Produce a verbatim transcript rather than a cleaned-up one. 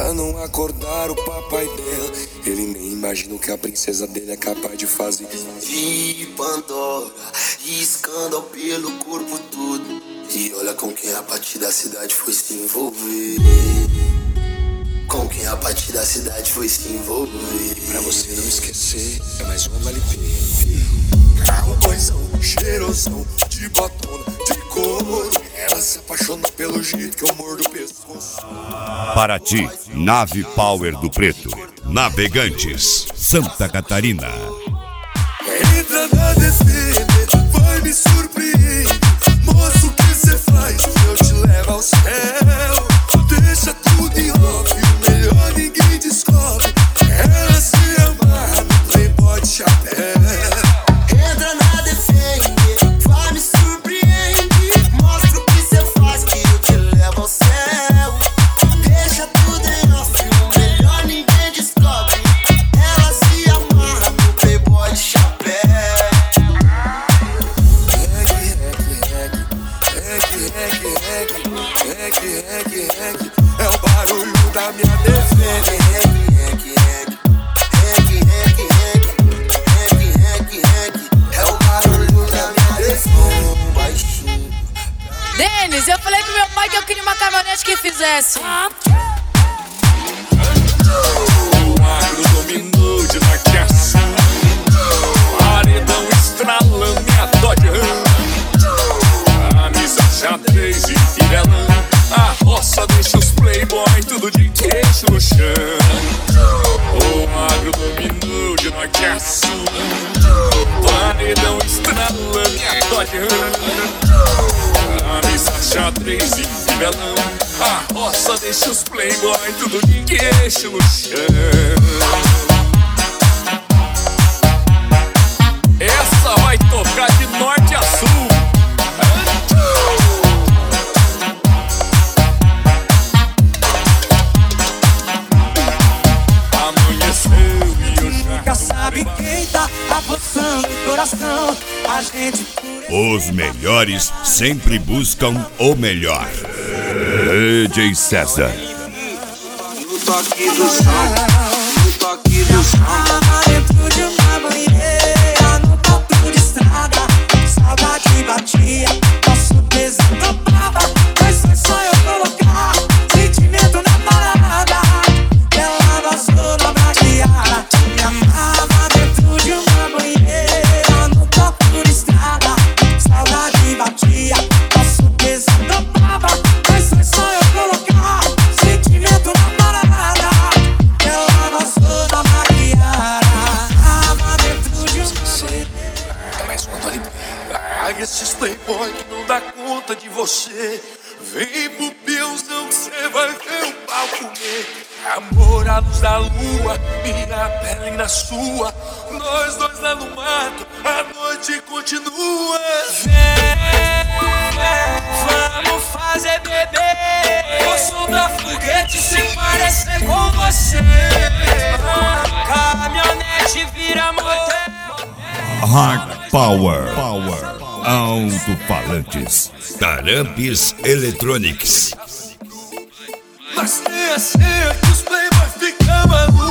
pra não acordar o papai dela. Ele nem imagina o que a princesa dele é capaz de fazer. E Pandora, e escândalo pelo corpo todo. E olha com quem a partir da cidade foi se envolver. Com quem a partir da cidade foi se envolver. Pra você não esquecer, é mais uma L P. Carro boizão, cheirosão, de batona, de couro. Ela se apaixona pelo jeito que eu mordo o pescoço. Paraty, Nave Power do Preto, Navegantes, Santa Catarina. Entra na D C B, vai me surpreender. Mostra o que cê faz, eu te levo ao céu. Deixa tudo em off, o melhor ninguém descobre. Ela se amarra no playboy de chapéu. Entra na defende, vai me surpreender. Mostra o que cê faz que eu te levo ao céu. Deixa tudo em off, o melhor ninguém descobre. Ela se amarra no playboy de chapéu. É o barulho da minha defesa. É o barulho da minha defesa. Baixinho. Denis, eu falei pro meu pai que eu queria uma caminhonete que fizesse. O agro dominou de norte a sul. Paredão estralando minha Dodge Ram. A missa xadrez e fivelão. A roça deixa os playboy tudo de queixo no chão. O agro dominou de norte a sul. Paredão estralando minha Dodge Ram. A missa xadrez e fivelão. A roça deixa os playboy tudo de queixo no chão. Essa vai tocar de norte a sul. Amanheceu e eu já nunca sabe quem tá avançando o coração. A gente Os melhores sempre buscam o melhor. D J César. No toque do som, no toque do som. dentro de uma banheira, no palco de estrada, saudade batia, nosso peso topava, mas foi só eu colocar sentimento na parada. Ela vazou na braquiara, me amava dentro de uma banheira, no palco de estrada, saudade batia, nosso peso topava, mas foi só eu colocar sentimento na parada. Ela vazou na braquiara, tava dentro de um é mais uma Dodge Ram. Larga esses playboy que não dá conta de você. Vem pro peãozão que cê vai ver o pau comer. Amor à luz da lua, minha pele na sua. Nós dois lá no mato, a noite continua. vamos fazer bebê. O som da foguete se parecer com você. Caminhonete vira motel. Hard Power. Power. Alto-falantes. Tarampes Electronics. Mas tem a senha que os playboy ficam malucos.